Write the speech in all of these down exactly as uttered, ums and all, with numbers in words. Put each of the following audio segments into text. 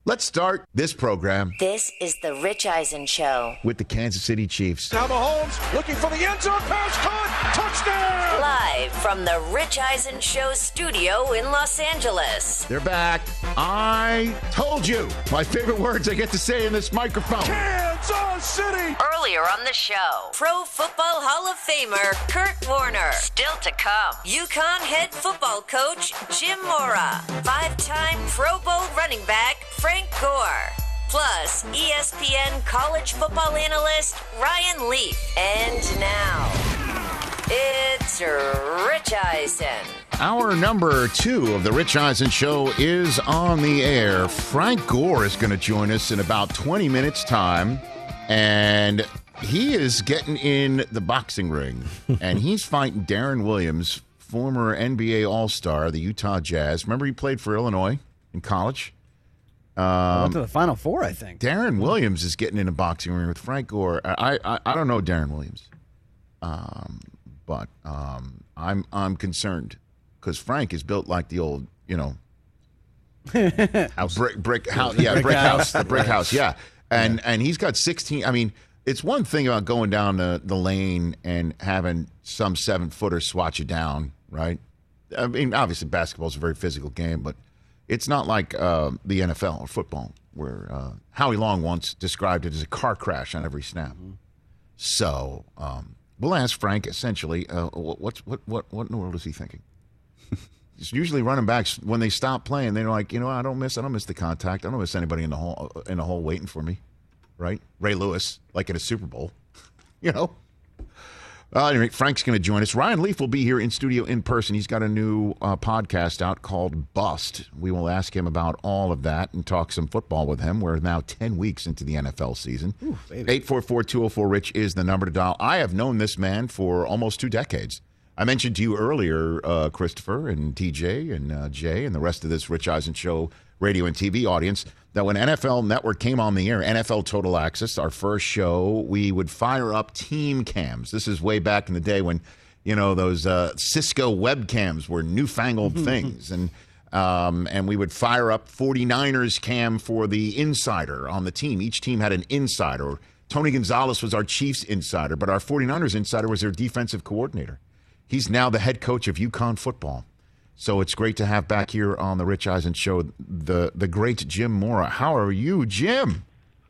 Let's start this program. This is the Rich Eisen Show. With the Kansas City Chiefs. Now Mahomes looking for the end zone pass, caught, touchdown! Live from the Rich Eisen Show studio in Los Angeles. They're back. I told you. My favorite words I get to say in this microphone. Kansas City! Earlier on the show, Pro Football Hall of Famer Kurt Warner. Still to come, UConn head football coach Jim Mora. Five-time Pro Bowl running back Frank Gore. Plus, E S P N college football analyst Ryan Leaf. And now, it's Rich Eisen. Hour number two of the Rich Eisen Show is on the air. Frank Gore is going to join us in about twenty minutes' time. And he is getting in the boxing ring. And he's fighting Darren Williams, former N B A All-Star, the Utah Jazz. Remember he played for Illinois in college? Um, I went to the Final Four, I think. Darren Williams is getting in a boxing ring with Frank Gore. I I, I don't know Darren Williams, um, but um, I'm I'm concerned because Frank is built like the old, you know, house. brick brick house. Yeah, brick, brick house. house. The brick right. house. Yeah, and yeah. and he's got sixteen. I mean, it's one thing about going down the, the lane and having some seven footer swat you down, right? I mean, obviously basketball is a very physical game, but it's not like uh, the N F L or football, where uh, Howie Long once described it as a car crash on every snap. Mm-hmm. So um, we'll ask Frank essentially, uh, what's what what what in the world is he thinking? It's usually running backs when they stop playing, they're like, you know, I don't miss, I don't miss the contact, I don't miss anybody in the hole in the hole waiting for me, right? Ray Lewis, like at a Super Bowl, you know. Uh, anyway, Frank's going to join us. Ryan Leaf will be here in studio in person. He's got a new uh, podcast out called Bust. We will ask him about all of that and talk some football with him. We're now ten weeks into the N F L season. eight four four, two oh four, RICH is the number to dial. I have known this man for almost two decades. I mentioned to you earlier, uh, Christopher and T J and uh, Jay and the rest of this Rich Eisen Show radio and T V audience, that when N F L Network came on the air, N F L Total Access, our first show, we would fire up team cams. This is way back in the day when, you know, those uh, Cisco webcams were newfangled things. And um, and we would fire up forty-niners cam for the insider on the team. Each team had an insider. Tony Gonzalez was our Chiefs insider, but our forty-niners insider was their defensive coordinator. He's now the head coach of UConn football. So it's great to have back here on the Rich Eisen Show the the great Jim Mora. How are you, Jim?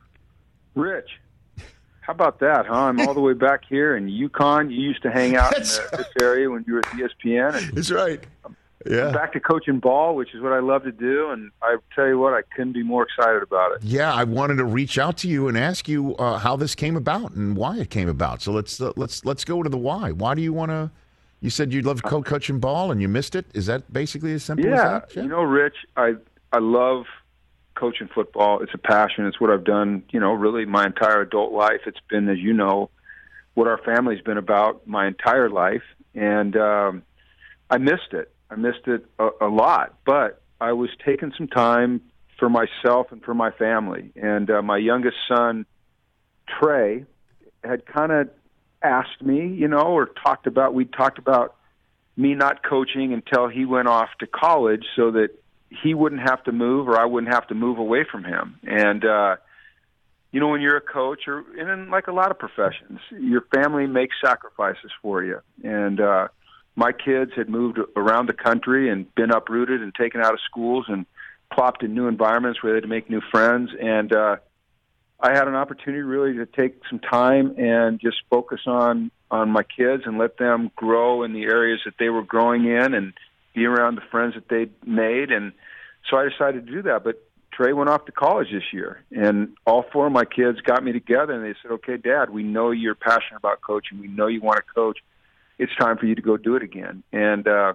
Rich, how about that, huh? I'm all the way back here in UConn. You used to hang out in the, this area when you were at E S P N. And That's right. Yeah. I'm back to coaching ball, which is what I love to do. And I tell you what, I couldn't be more excited about it. Yeah, I wanted to reach out to you and ask you uh, how this came about and why it came about. So let's uh, let's let's go to the why. Why do you want to? You said you'd love co- coaching ball and you missed it. Is that basically as simple yeah, as that? Yeah, you know, Rich, I I love coaching football. It's a passion. It's what I've done, you know, really my entire adult life. It's been, as you know, what our family's been about my entire life. And um, I missed it. I missed it a, a lot. But I was taking some time for myself and for my family. And uh, my youngest son, Trey, had kind of asked me, you know, or talked about, we talked about me not coaching until he went off to college so that he wouldn't have to move or I wouldn't have to move away from him. And, uh, you know, when you're a coach or and in like a lot of professions, your family makes sacrifices for you. And, uh, my kids had moved around the country and been uprooted and taken out of schools and plopped in new environments where they had to make new friends. And, uh, I had an opportunity really to take some time and just focus on, on my kids and let them grow in the areas that they were growing in and be around the friends that they'd made. And so I decided to do that. But Trey went off to college this year, and all four of my kids got me together, and they said, okay, Dad, we know you're passionate about coaching. We know you want to coach. It's time for you to go do it again. And uh,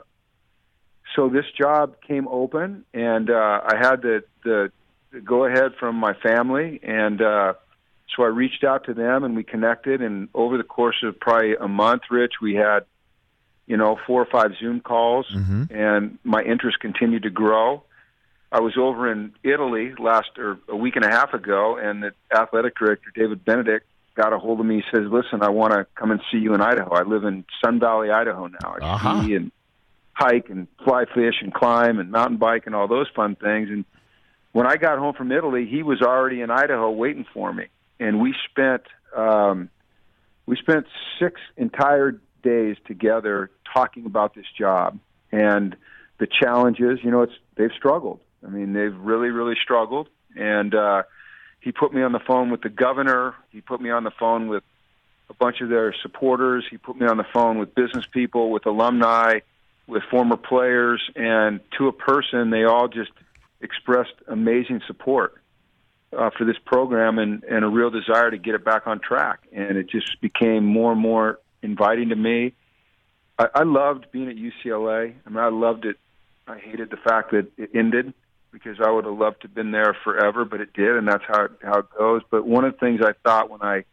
so this job came open, and uh, I had the, the go ahead from my family, and uh, so I reached out to them and we connected, and over the course of probably a month, Rich, we had, you know, four or five Zoom calls, mm-hmm. and my interest continued to grow. I was over in Italy last or a week and a half ago, and the athletic director, David Benedict, got a hold of me. He says, listen, I want to come and see you in Idaho. I live in Sun Valley, Idaho now. I uh-huh. ski and hike and fly fish and climb and mountain bike and all those fun things. And when I got home from Italy, he was already in Idaho waiting for me, and we spent um, we spent six entire days together talking about this job and the challenges. You know, it's they've struggled. I mean, they've really, really struggled. And uh, he put me on the phone with the governor. He put me on the phone with a bunch of their supporters. He put me on the phone with business people, with alumni, with former players, and to a person, they all just expressed amazing support uh, for this program and, and a real desire to get it back on track. And it just became more and more inviting to me. I, I loved being at U C L A. I mean, I loved it. I hated the fact that it ended because I would have loved to have been there forever, but it did, and that's how it, how it goes. But one of the things I thought when I,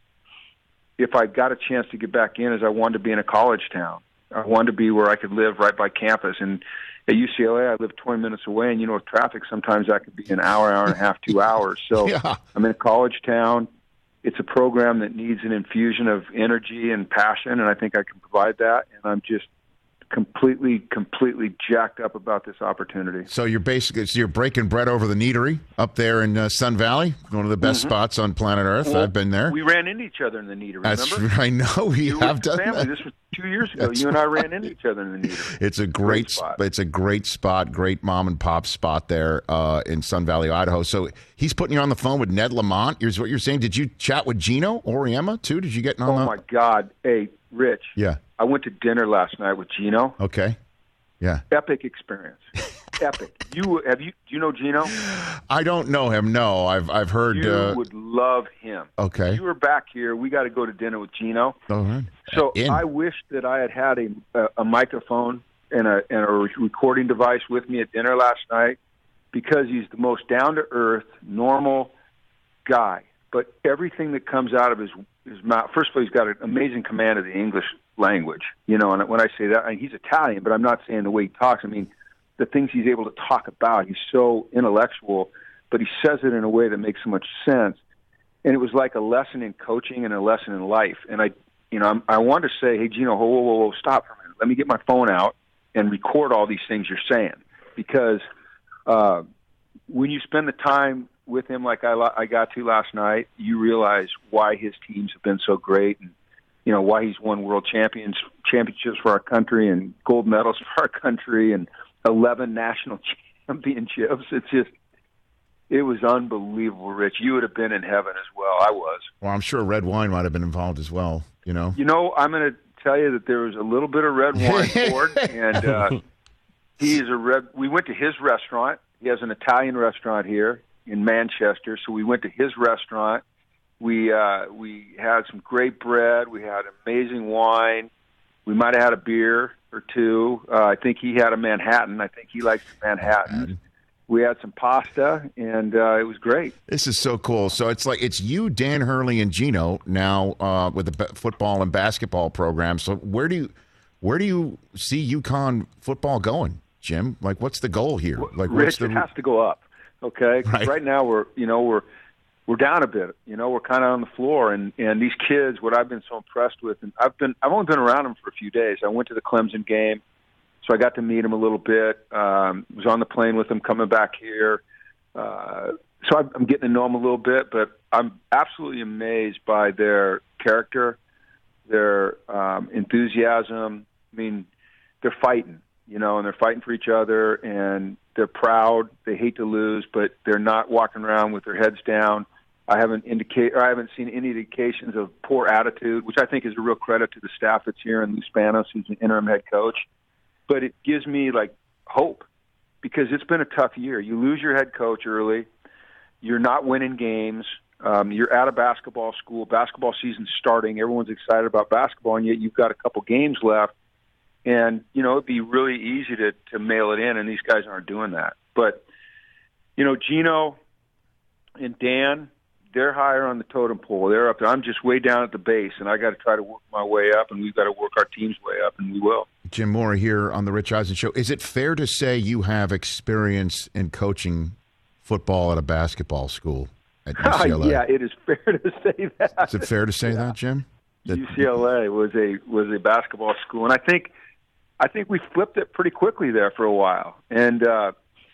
if I got a chance to get back in, is I wanted to be in a college town. I wanted to be where I could live right by campus. And at U C L A, I live twenty minutes away, and you know, with traffic, sometimes that could be an hour, hour and a half, two hours. So yeah. I'm in a college town. It's a program that needs an infusion of energy and passion, and I think I can provide that. And I'm just completely, completely jacked up about this opportunity. So you're basically so you're breaking bread over the Neatery up there in uh, Sun Valley, one of the best mm-hmm. spots on planet Earth. Well, I've been there. We ran into each other in the Neatery. That's remember? I know we you have done family. that. This was two years ago. That's you and I right. ran into each other in the Neatery. It's a great, great spot. It's a great spot. Great mom and pop spot there uh, in Sun Valley, Idaho. So he's putting you on the phone with Ned Lamont. Here's what you're saying. Did you chat with Gino Auriemma too? Did you get on? Oh the... my God! Hey, Rich. Yeah. I went to dinner last night with Gino. Okay. Yeah. Epic experience. Epic. You have you? Do you know Gino? I don't know him. No, I've I've heard. You uh, would love him. Okay. If you were back here, we got to go to dinner with Gino. All right. So In. I wish that I had had a a, a microphone and a and a recording device with me at dinner last night, because he's the most down to earth, normal guy. But everything that comes out of his his mouth. First of all, he's got an amazing command of the English language. You know, and when I say that, I mean, he's Italian, but I'm not saying the way he talks. I mean, the things he's able to talk about. He's so intellectual, but he says it in a way that makes so much sense. And it was like a lesson in coaching and a lesson in life. And I, you know, I'm, I wanted to say, hey, Gino, whoa, whoa, whoa, whoa, stop for a minute. Let me get my phone out and record all these things you're saying. Because uh, when you spend the time with him like I, I got to last night, you realize why his teams have been so great, and you know why he's won world champions championships for our country and gold medals for our country and eleven national championships. It's just, it was unbelievable, Rich. You would have been in heaven as well. I was. Well, I'm sure red wine might have been involved as well. You know. You know, I'm going to tell you that there was a little bit of red wine poured, and uh, he is a red. We went to his restaurant. He has an Italian restaurant here in Manchester, so we went to his restaurant. We uh, we had some great bread. We had amazing wine. We might have had a beer or two. Uh, I think he had a Manhattan. I think he likes Manhattan. We had some pasta, and uh, it was great. This is so cool. So it's like it's you, Dan Hurley, and Gino now uh, with the football and basketball program. So where do you where do you see UConn football going, Jim? Like, what's the goal here? Like, Rich, what's the... it has to go up. Okay, 'cause right. right now we're you know we're we're down a bit. You know, we're kind of on the floor, and and these kids, what I've been so impressed with, and I've been I've only been around them for a few days. I went to the Clemson game, so I got to meet them a little bit. Um, was on the plane with them coming back here, uh, so I'm, I'm getting to know them a little bit. But I'm absolutely amazed by their character, their um, enthusiasm. I mean, they're fighting, you know, and they're fighting for each other, and they're proud. They hate to lose, but they're not walking around with their heads down. I haven't indicate, or I haven't seen any indications of poor attitude, which I think is a real credit to the staff that's here and Lou Spanos, who's an interim head coach. But it gives me like hope, because it's been a tough year. You lose your head coach early. You're not winning games. Um, you're at a basketball school. Basketball season's starting. Everyone's excited about basketball, and yet you've got a couple games left. And, you know, it'd be really easy to, to mail it in, and these guys aren't doing that. But, you know, Gino and Dan, they're higher on the totem pole. They're up there. I'm just way down at the base, and I got to try to work my way up, and we've got to work our team's way up, and we will. Jim Mora here on the Rich Eisen Show. Is it fair to say you have experience in coaching football at a basketball school at U C L A? Yeah, it is fair to say that. Is it fair to say yeah. that, Jim? That, U C L A was a was a basketball school, and I think I think we flipped it pretty quickly there for a while. And uh,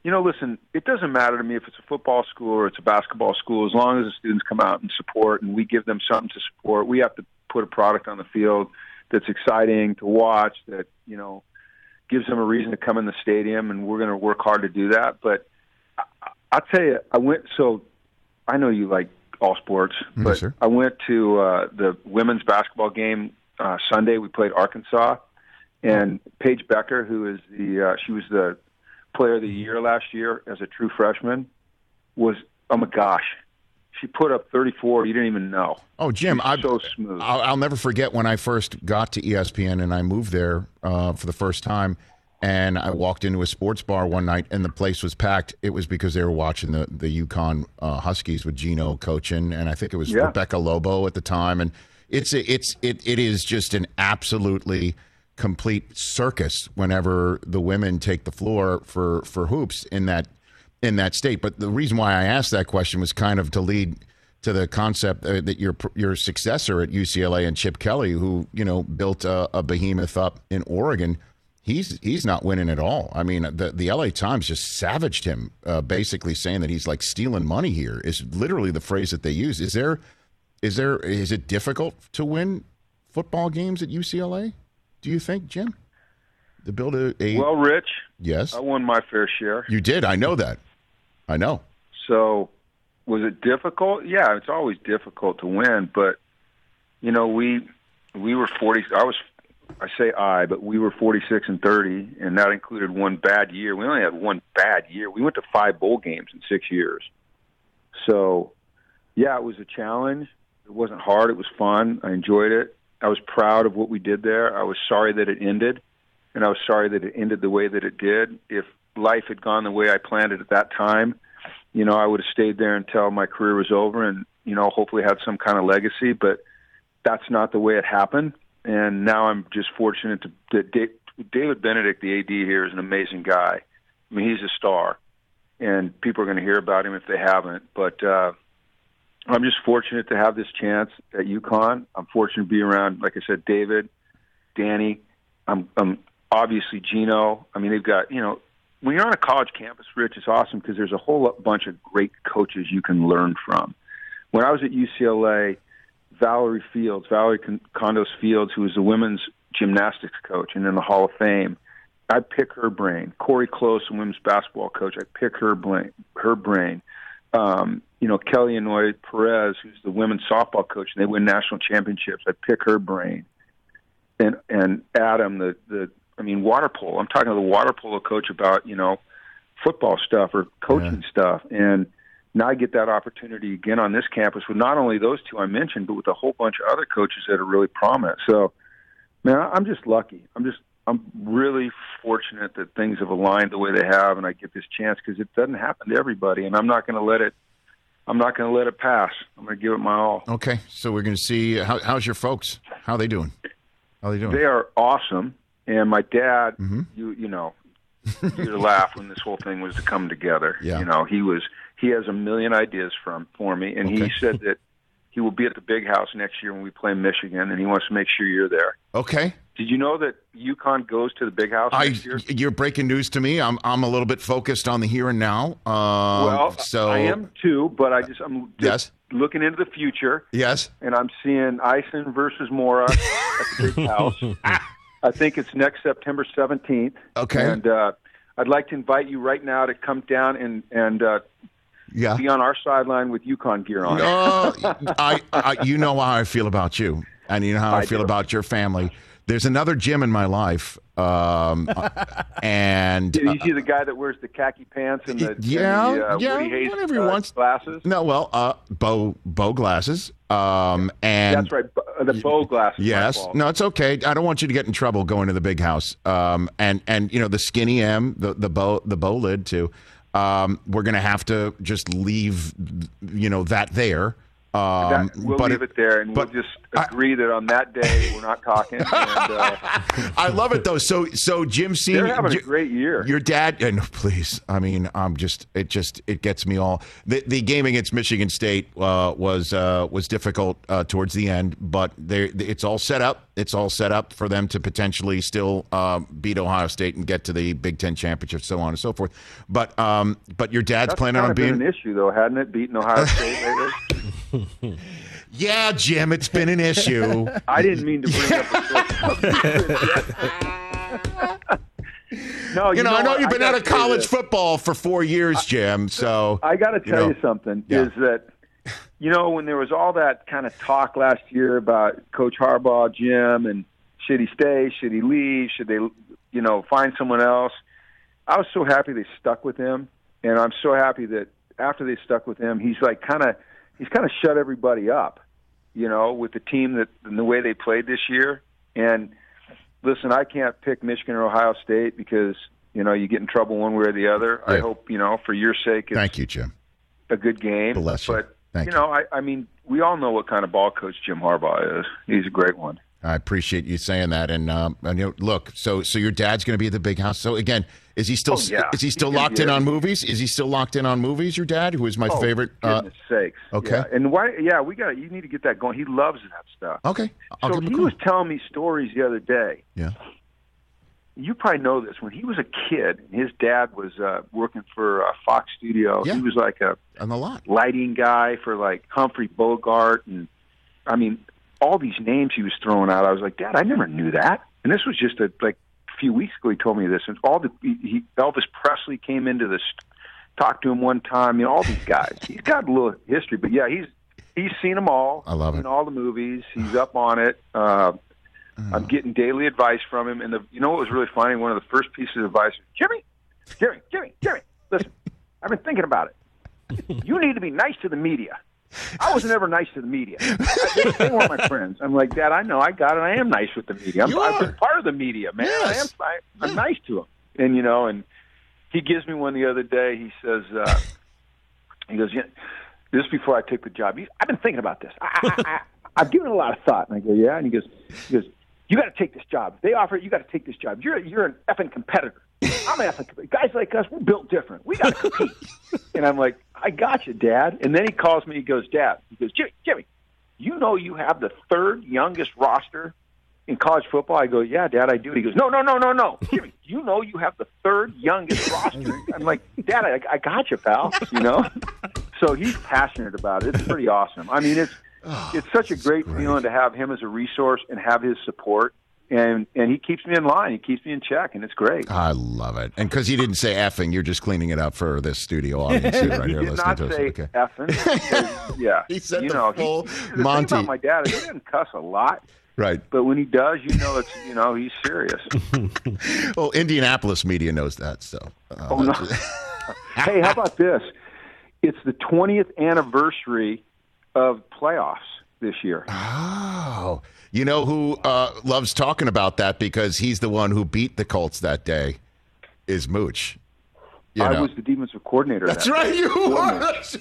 you know, listen, it doesn't matter to me if it's a football school or it's a basketball school. As long as the students come out and support and we give them something to support, we have to put a product on the field that's exciting to watch, that, you know, gives them a reason to come in the stadium, and we're going to work hard to do that. But I, I'll tell you, I went, so I know you like all sports, but yes, I went to uh, the women's basketball game uh, Sunday. We played Arkansas, and Paige Becker, who is the, uh, she was the player of the year last year as a true freshman, was, oh my gosh, she put up thirty-four. You didn't even know. Oh, Jim, I so smooth. I'll, I'll never forget when I first got to E S P N and I moved there uh, for the first time, and I walked into a sports bar one night and the place was packed. It was because they were watching the the UConn uh, Huskies with Gino coaching, and I think it was yeah. Rebecca Lobo at the time. And it's it's it it is just an absolutely complete circus whenever the women take the floor for, for hoops in that in that state. But the reason why I asked that question was kind of to lead to the concept uh, that your your successor at U C L A and Chip Kelly, who, you know, built a, a behemoth up in Oregon, he's he's not winning at all. I mean, the the L A Times just savaged him, uh, basically saying that he's like stealing money here. Is literally the phrase that they use. Is there is there is it difficult to win football games at U C L A? Do you think, Jim? To build a, a well, Rich. Yes, I won my fair share. You did. I know that. I know. So, was it difficult? Yeah, it's always difficult to win. But you know, we we were forty. I was. I say I, but we were forty-six and thirty, and that included one bad year. We only had one bad year. We went to five bowl games in six years. So, yeah, it was a challenge. It wasn't hard. It was fun. I enjoyed it. I was proud of what we did there. I was sorry that it ended, and I was sorry that it ended the way that it did. If life had gone the way I planned it at that time, you know, I would have stayed there until my career was over and, you know, hopefully had some kind of legacy. But that's not the way it happened. And now I'm just fortunate to, that David Benedict, the A D here, is an amazing guy. I mean, he's a star, and people are going to hear about him if they haven't. But uh, I'm just fortunate to have this chance at UConn. I'm fortunate to be around, like I said, David, Danny. I'm, I'm obviously Gino. I mean, they've got, you know, when you're on a college campus, Rich, it's awesome because there's a whole bunch of great coaches you can learn from. When I was at U C L A, Valerie Fields, Valerie Condos Fields, who was the women's gymnastics coach and in the Hall of Fame, I'd pick her brain. Corey Close, the women's basketball coach, I'd pick her brain. Her brain. Um, you know, Kelly Inouye Perez, who's the women's softball coach, and they win national championships. I'd pick her brain. And and Adam, the, the I mean, water polo. I'm talking to the water polo coach about, you know, football stuff or coaching yeah. stuff. And now I get that opportunity again on this campus with not only those two I mentioned, but with a whole bunch of other coaches that are really prominent. So, man, I'm just lucky. I'm just I'm really fortunate that things have aligned the way they have, and I get this chance because it doesn't happen to everybody, and I'm not going to let it. I'm not going to let it pass. I'm going to give it my all. Okay, so we're going to see how, how's your folks? How are they doing? How are they doing? They are awesome. And my dad, mm-hmm. you you know, you'd laugh when this whole thing was to come together. Yeah. You know, he was he has a million ideas from for me, and okay. he said that he will be at the Big House next year when we play Michigan, and he wants to make sure you're there. Okay. Did you know that UConn goes to the Big House I, next year? You're breaking news to me. I'm I'm a little bit focused on the here and now. Um, well, so I am too, but I just I'm just yes. looking into the future. Yes. And I'm seeing Eisen versus Mora at the Big House. I think it's next September seventeenth. Okay. And uh, I'd like to invite you right now to come down and and uh, yeah. be on our sideline with UConn gear on. No, I, I, you know how I feel about you, and you know how I, I feel do. about your family. There's another Jim in my life, um, and Did you see the guy that wears the khaki pants and the, yeah, and the, uh, yeah, Woody Hayes whatever he uh, wants. glasses? No, well, uh, bow bow glasses, um, and That's right, the bow glasses. yes, no, it's okay. I don't want you to get in trouble going to the Big House, um, and and you know the skinny M, the the bow the bow lid too. Um, we're gonna have to just leave, you know, that there. Um, that, we'll but leave it there, and but we'll just agree I, that on that day we're not talking. And, uh, I love it though. So, so Jim Senior, they're having a great year. Your dad, and please, I mean, I'm just, it just, it gets me all. The, the game against Michigan State uh, was uh, was difficult uh, towards the end, but they, it's all set up. It's all set up for them to potentially still um, beat Ohio State and get to the Big Ten championship, so on and so forth. But, um, but your dad's That's planning kind on of being been an issue, though, hadn't it? Beating Ohio State lately. Yeah, Jim, it's been an issue. I didn't mean to bring up a No, you, you know, know I know what? you've been I out of college this. football for four years, Jim. So I got to tell you, know, you something. yeah. Is that you know when there was all that kind of talk last year about Coach Harbaugh, Jim, and should he stay? Should he leave? Should they, you know, find someone else? I was so happy they stuck with him, and I'm so happy that after they stuck with him, he's like kind of he's kind of shut everybody up, you know, with the team that and the way they played this year. And listen, I can't pick Michigan or Ohio State because, you know, you get in trouble one way or the other. Yeah. I hope, you know, for your sake, it's Thank you, Jim. a good game. Bless you. But, Thank you know, I, I mean, we all know what kind of ball coach Jim Harbaugh is. He's a great one. I appreciate you saying that. And, um, and you know, look, so so your dad's going to be at the big house. So, again, is he still oh, yeah. is he still He's locked in on movies? Is he still locked in on movies, your dad, who is my oh, favorite? goodness uh, sakes. Okay. Yeah. And why? Yeah, we got. You need to get that going. He loves that stuff. Okay. I'll so give him he a call. was telling me stories the other day. Yeah. You probably know this. When he was a kid, his dad was uh, working for uh, Fox Studio. Yeah. He was like a on the lot lighting guy for like Humphrey Bogart, and I mean all these names he was throwing out. I was like, Dad, I never knew that. And this was just a, like a few weeks ago. He told me this, and all the he, Elvis Presley came into this, talked to him one time. You know, all these guys. He's got a little history, but yeah, he's he's seen them all. I love it. Seen all the movies. He's up on it. Uh, I'm getting daily advice from him, and the you know what was really funny? One of the first pieces of advice, Jimmy, Jimmy, Jimmy, Jimmy. Listen, I've been thinking about it. You need to be nice to the media. I wasn't ever nice to the media. They, they weren't my friends. I'm like, Dad, I know, I got it. I am nice with the media. I'm, You I've are. been part of the media, man. Yes. I am. I, I'm nice to them, and you know, and he gives me one the other day. He says, uh, he goes, yeah, this is before I took the job. He, I've been thinking about this. I, I, I, I've given it a lot of thought, and I go, yeah. And he goes, he goes. You got to take this job. If they offer it, you got to take this job. You're you're an effing competitor. I'm an effing competitor. Guys like us, we're built different. We got to compete. And I'm like, I got you, Dad. And then he calls me. He goes, Dad. He goes, Jimmy, Jimmy, you know you have the third youngest roster in college football? I go, yeah, Dad, I do. He goes, no, no, no, no, no. Jimmy, you know you have the third youngest roster. I'm like, Dad, I, I got you, pal. You know. So he's passionate about it. It's pretty awesome. I mean, it's. Oh, it's such a great, great feeling to have him as a resource and have his support, and and he keeps me in line. He keeps me in check, and it's great. I love it. And because he didn't say effing, you're just cleaning it up for this studio audience here, right he here did listening not to us. say Okay. effing. Yeah, He said you the know, full he, the Monty. thing about my dad is he doesn't cuss a lot, Right. but when he does, you know, it's you know he's serious. Well, Indianapolis media knows that. So. Uh, Oh no! Hey, how about this? It's the twentieth anniversary of playoffs this year. Oh, you know who uh, loves talking about that because he's the one who beat the Colts that day is Mooch. You I know. was the defensive coordinator. That's that right, day. you are. That's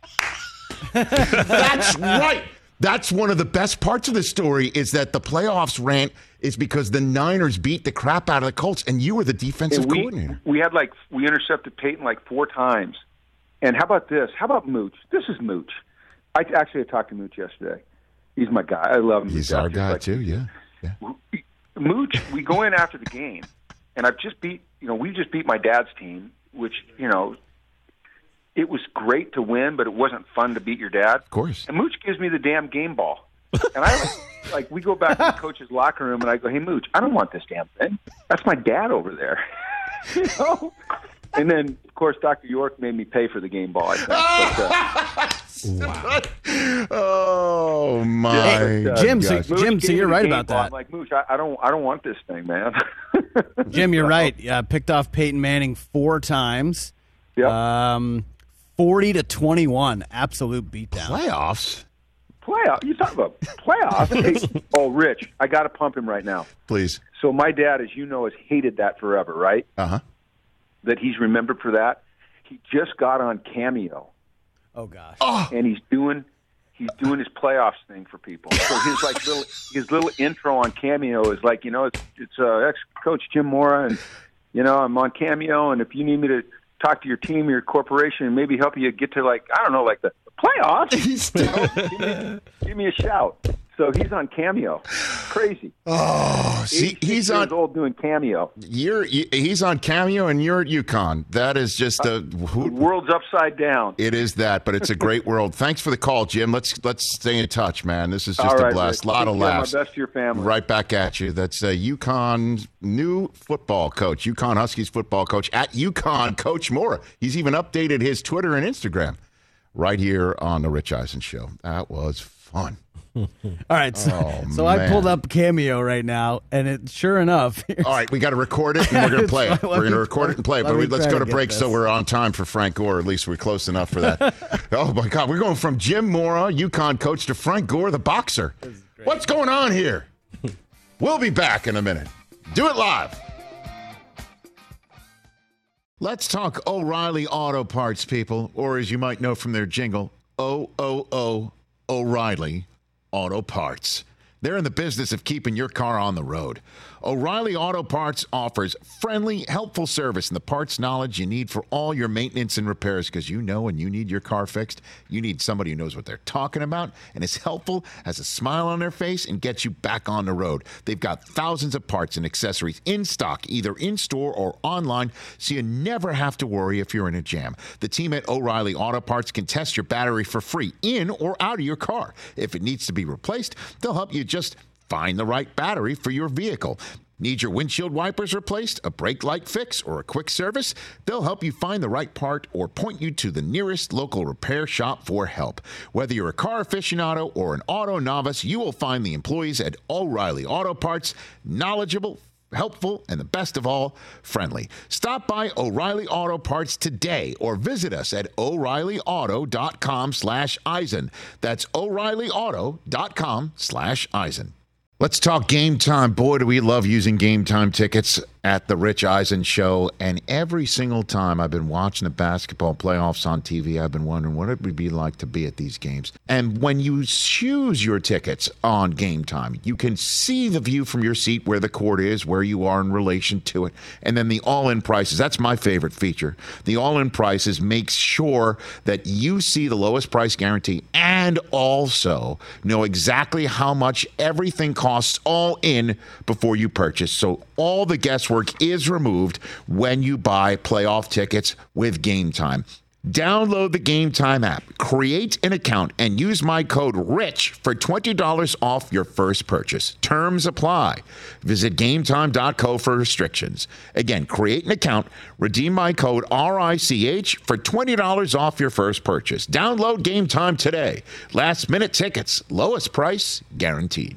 right. That's right. That's one of the best parts of the story is that the playoffs rant is because the Niners beat the crap out of the Colts, and you were the defensive And we, coordinator. We had like we intercepted Peyton like four times. And how about this? How about Mooch? This is Mooch. I actually I talked to Mooch yesterday. He's my guy. I love him. He's to death. our guy like, too. Yeah. yeah. Mooch, we go in after the game, and I've just beat. You know, we just beat my dad's team, which you know, it was great to win, but it wasn't fun to beat your dad. Of course. And Mooch gives me the damn game ball, and I like, like we go back to the coach's locker room, and I go, "Hey, Mooch, I don't want this damn thing. That's my dad over there." You know. And then, of course, Doctor York made me pay for the game ball, I think. But, uh, wow. Oh my Hey, Jim, so, Mooch Jim, so gave you're me the right game about ball. that. I'm like, Mooch, I, I don't, I don't want this thing, man. Jim, you're right. Uh, picked off Peyton Manning four times. Yep. Um, forty to twenty-one, absolute beatdown. Playoffs. Playoff? You talking about playoffs? Hey, oh, Rich, I got to pump him right now. Please. So my dad, as you know, has hated that forever, right? Uh huh. That he's remembered for that. He just got on Cameo. Oh gosh. Oh. And he's doing he's doing his playoffs thing for people. So his like little his little intro on Cameo is like, you know, it's it's uh, ex-coach Jim Mora, and you know, I'm on Cameo, and if you need me to talk to your team or your corporation and maybe help you get to like I don't know, like the playoffs, you know, give, me, give me a shout. So he's on Cameo. Crazy. Oh, see, he's on old doing Cameo. You're he's on Cameo, and you're at UConn. That is just a who, the world's upside down. It is that, but it's a great world. Thanks for the call, Jim. Let's let's stay in touch, man. This is just All right, a blast. A lot of care. laughs. My best to your family. Right back at you. That's uh, UConn's new football coach, UConn Huskies football coach at UConn, Coach Mora. He's even updated his Twitter and Instagram right here on the Rich Eisen Show. That was fun. All right, so, oh, so I pulled up Cameo right now, and it sure enough. All right, we got to record it, and we're going to play it. We're going to record it and play it, but we, let's go to, to break so we're on time for Frank Gore. At least we're close enough for that. Oh, my God. We're going from Jim Mora, UConn coach, to Frank Gore, the boxer. What's going on here? We'll be back in a minute. Do it live. Let's talk O'Reilly Auto Parts, people, or as you might know from their jingle, O O O O'Reilly Auto Parts. They're in the business of keeping your car on the road. O'Reilly Auto Parts offers friendly, helpful service and the parts knowledge you need for all your maintenance and repairs, because you know when you need your car fixed, you need somebody who knows what they're talking about and is helpful, has a smile on their face, and gets you back on the road. They've got thousands of parts and accessories in stock, either in-store or online, so you never have to worry if you're in a jam. The team at O'Reilly Auto Parts can test your battery for free in or out of your car. If it needs to be replaced, they'll help you just find the right battery for your vehicle. Need your windshield wipers replaced, a brake light fix, or a quick service? They'll help you find the right part or point you to the nearest local repair shop for help. Whether you're a car aficionado or an auto novice, you will find the employees at O'Reilly Auto Parts knowledgeable, helpful, and the best of all, friendly. Stop by O'Reilly Auto Parts today or visit us at O'Reilly Auto dot com slash Eisen. That's O'Reilly Auto dot com slash Eisen. Let's talk Game Time. Boy, do we love using Game Time tickets at the Rich Eisen Show. And every single time I've been watching the basketball playoffs on T V, I've been wondering what it would be like to be at these games. And when you choose your tickets on Game Time, you can see the view from your seat where the court is, where you are in relation to it, and then the all-in prices. That's my favorite feature. The all-in prices makes sure that you see the lowest price guarantee and also know exactly how much everything costs all in before you purchase. So all the guesswork is removed when you buy playoff tickets with Game Time. Download the Game Time app, create an account, and use my code RICH for twenty dollars off your first purchase. Terms apply. Visit game time dot co for restrictions. Again, create an account, redeem my code R I C H for twenty dollars off your first purchase. Download Game Time today. Last minute tickets, lowest price guaranteed.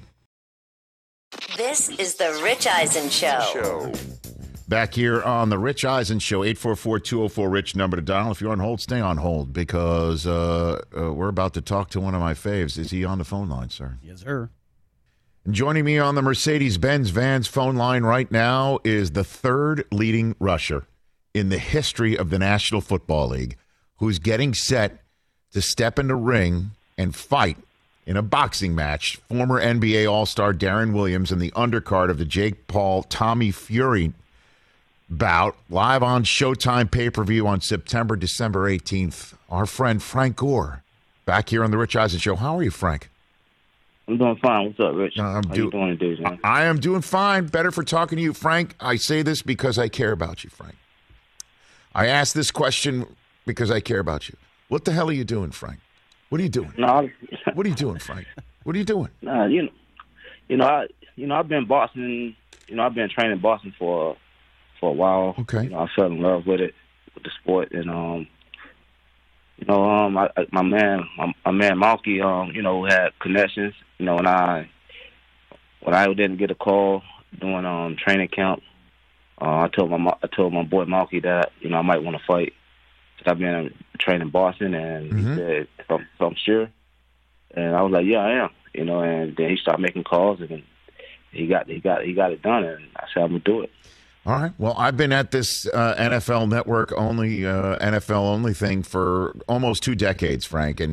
This is the Rich Eisen Show. Back here on the Rich Eisen Show, eight four four, two oh four, RICH, number to dial. If you're on hold, stay on hold, because uh, uh, we're about to talk to one of my faves. Is he on the phone line, sir? Yes, sir. And joining me on the Mercedes-Benz Vans phone line right now is the third leading rusher in the history of the National Football League, who's getting set to step in the ring and fight in a boxing match. Former N B A All-Star Darren Williams in the undercard of the Jake Paul-Tommy Fury bout, live on Showtime pay-per-view on September, December eighteenth. Our friend Frank Gore, back here on the Rich Eisen Show. How are you, Frank? I'm doing fine. What's up, Rich? Uh, I'm How do- you doing today, man? I am doing fine. Better for talking to you, Frank. I say this because I care about you, Frank. I ask this question because I care about you. What the hell are you doing, Frank? What are you doing? No, What are you doing, Frank? What are you doing? nah, you know, you know, I, you know, I've been boxing. You know, I've been training boxing for for a while. Okay. You know, I fell in love with it, with the sport, and um, you know, um, I, I, my man, my, my man Malky, um, you know, had connections. You know, when I when I didn't get a call doing um training camp, uh, I told my I told my boy Malky that you know I might want to fight. I've been training Boston, and Mm-hmm. he said, if I'm, if I'm sure. And I was like, yeah, I am. You know, and then he started making calls, and he got he got he got it done, and I said I'm gonna do it. All right. Well, I've been at this uh, N F L Network only, uh, N F L only thing for almost two decades, Frank. And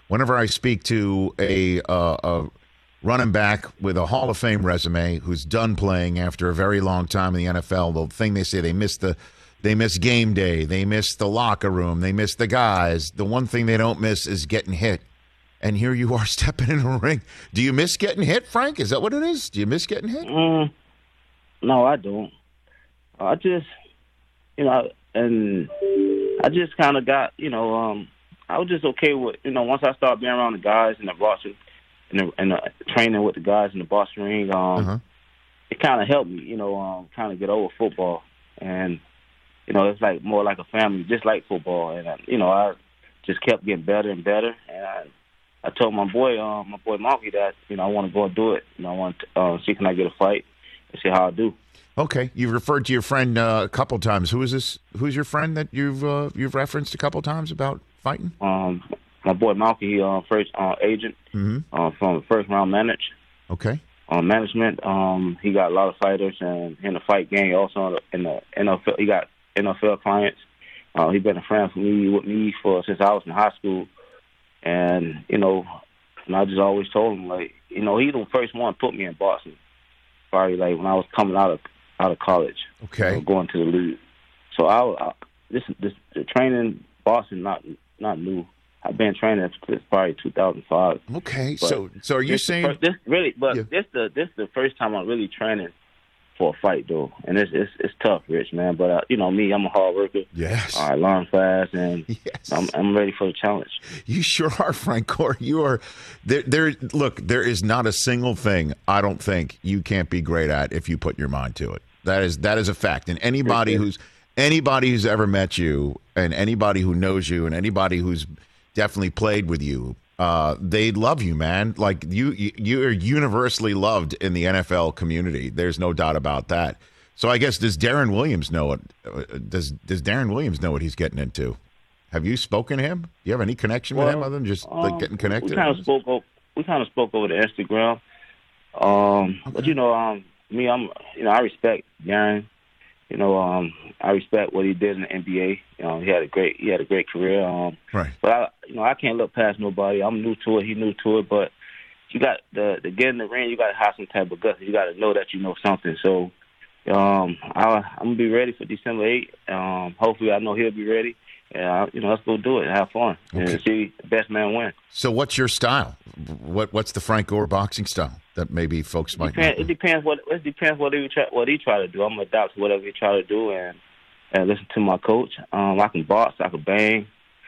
whenever I speak to a, uh, a running back with a Hall of Fame resume who's done playing after a very long time in the N F L, the thing they say, they miss the they miss game day, they miss the locker room, they miss the guys. The one thing they don't miss is getting hit. And here you are stepping in a ring. Do you miss getting hit, Frank? Is that what it is? Do you miss getting hit? Mm, no, I don't. I just, you know, and I just kind of got, you know, um, I was just okay with, you know, once I started being around the guys in the boxing, and the, and the training with the guys in the boxing ring, um, uh-huh. it kind of helped me, you know, um, kind of get over football. And, you know, it's like more like a family, just like football. And, uh, you know, I just kept getting better and better. And I, I told my boy, um, my boy Marky, that, you know, I want to go and do it. You know, I want to uh, see can I get a fight and see how I do. Okay, you've referred to your friend uh, a couple times. Who is this? Who's your friend that you've uh, you've referenced a couple times about fighting? Um, my boy Malky, he uh, first uh, agent mm-hmm. uh, from First Round Manage. Okay. On uh, management, um, he got a lot of fighters, and in the fight game, also in the N F L, he got N F L clients. Uh, he's been a friend for me with me for since I was in high school, and you know, and I just always told him, like, you know, he's the first one to put me in boxing. Probably like when I was coming out of out of college, okay, you know, going to the league. So I, I this this the training boxing not not new. I've been training since probably two thousand five. Okay, but so so are you saying first, this really? But yeah. this the this the first time I'm really training for a fight though, and it's it's, it's tough, Rich, man. But uh, you know me, I'm a hard worker. Yes, I learn fast, and yes. I'm I'm ready for the challenge. You sure are, Frank Gore. You are there. There, look, there is not a single thing I don't think you can't be great at if you put your mind to it. That is that is a fact. And anybody who's anybody who's ever met you, and anybody who knows you, and anybody who's definitely played with you, uh, they love you, man. Like you, you, you are universally loved in the N F L community. There's no doubt about that. So I guess does Darren Williams know what? Does Does Darren Williams know what he's getting into? Have you spoken to him? Do you have any connection well, with him other than just um, like getting connected? We kind of spoke. Over, we kind of spoke over the Instagram. Um, okay. But you know, um, me, I'm, you know, I respect Darren. You know, um, I respect what he did in the N B A. You know, he had a great, he had a great career. Um, right. But I, you know, I can't look past nobody. I'm new to it. He's new to it. But you got the to get in the ring. You got to have some type of guts. You got to know that you know something. So, um, I, I'm gonna be ready for December eighth. Um, hopefully, I know he'll be ready. And uh, you know, let's go do it. Have fun okay. and see the best man win. So, what's your style? What What's the Frank Gore boxing style that maybe folks might? Depend, it depends what it depends what he try, what he try to do. I'm gonna adapt to whatever he try to do and and listen to my coach. Um, I can box, I can bang,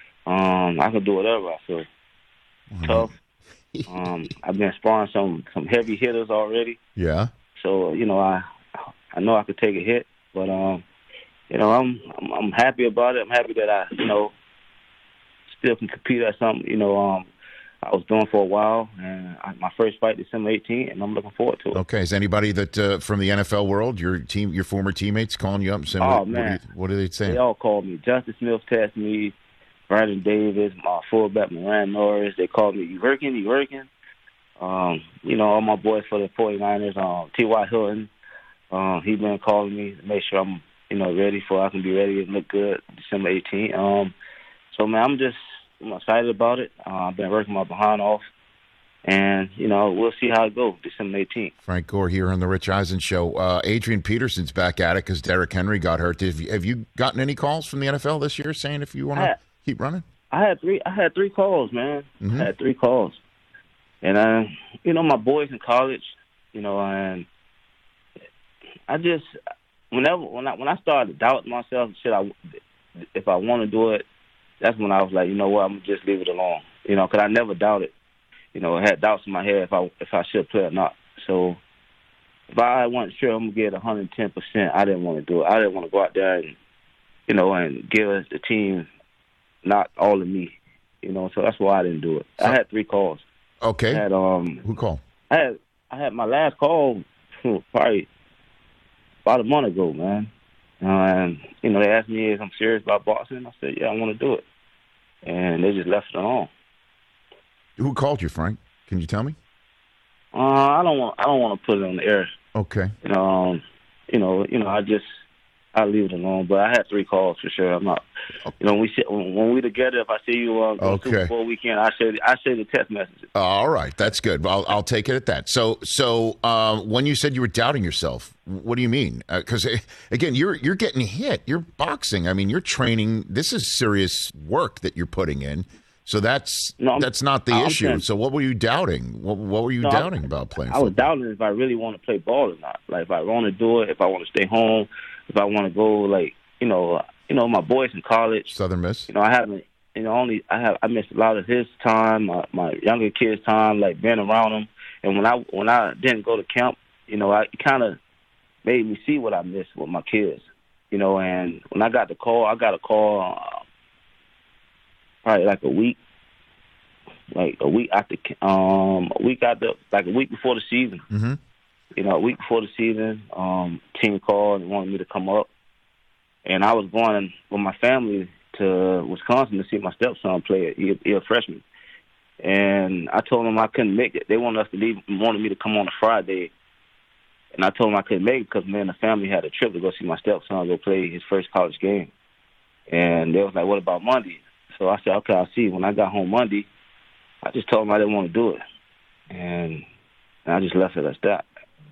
um, I can do whatever I feel. Mm-hmm. Tough. um, I've been sparring some some heavy hitters already. Yeah. So you know, I I know I could take a hit, but um, you know, I'm I'm, I'm happy about it. I'm happy that I you know still can compete at something. You know, um. I was doing for a while, and I, my first fight December eighteenth, and I'm looking forward to it. Okay, is anybody that uh, from the N F L world, your team, your former teammates, calling you up and saying, "Oh what, man, what, you, what are they saying?" They all called me. Justice Smith texted me, Brandon Davis, my fullback Moran Norris. They called me. You working? You working? Um, you know, all my boys for the forty-niners. Um, T Y. Hilton, um, he been calling me to make sure I'm, you know, ready for I can be ready and look good December eighteenth. Um, so man, I'm just. I'm excited about it. Uh, I've been working my behind off, and, you know, we'll see how it goes December eighteenth. Frank Gore here on the Rich Eisen Show. Uh, Adrian Peterson's back at it because Derrick Henry got hurt. Have you, have you gotten any calls from the N F L this year saying if you want to keep running? I had three I had three calls, man. Mm-hmm. I had three calls. And, uh, you know, my boys in college, you know, and I just, whenever, when I, when I started doubting myself, shit, I, if I want to do it, that's when I was like, you know what, I'm going to just leave it alone. You know, because I never doubted. You know, I had doubts in my head if I if I should play or not. So if I wasn't sure I'm going to get one hundred ten percent, I didn't want to do it. I didn't want to go out there and, you know, and give us the team not all of me. You know, so that's why I didn't do it. So, I had three calls. Okay. I had, um, Who called? I had, I had my last call probably about a month ago, man. Uh, and, you know, they asked me if I'm serious about boxing. I said, yeah, I want to do it. And they just left it alone. Who called you, Frank? Can you tell me? Uh, I don't want. I don't want to put it on the air. Okay. You know, um, you know, you know. I just, I leave it alone. But I had three calls for sure. I'm not, you know, when we sit, when we together. If I see you on uh, okay. Super Bowl weekend, I share I share the text messages. All right, that's good. I'll I'll take it at that. So so uh, when you said you were doubting yourself, what do you mean? Because uh, again, you're you're getting hit. You're boxing. I mean, you're training. This is serious work that you're putting in. So that's no, that's not the I'm issue. saying, so what were you doubting? What, what were you no, doubting about playing? I was football? doubting if I really want to play ball or not. Like if I want to do it, if I want to stay home, if I want to go, like you know, you know, my boys in college. Southern Miss. You know, I haven't. You know, only I have. I missed a lot of his time, my, my younger kids' time, like being around them. And when I when I didn't go to camp, you know, I kind of made me see what I missed with my kids. You know, and when I got the call, I got a call uh, probably like a week. Like a week after, um, a week after, like a week before the season. Mm-hmm. You know, a week before the season, um, team called and wanted me to come up, and I was going with my family to Wisconsin to see my stepson play. He, he a freshman, and I told them I couldn't make it. They wanted us to leave, wanted me to come on a Friday, and I told them I couldn't make it because me and the family had a trip to go see my stepson go play his first college game, and they was like, "What about Monday?" So I said, "Okay, I'll see." When I got home Monday, I just told them I didn't want to do it, and I just left it as that.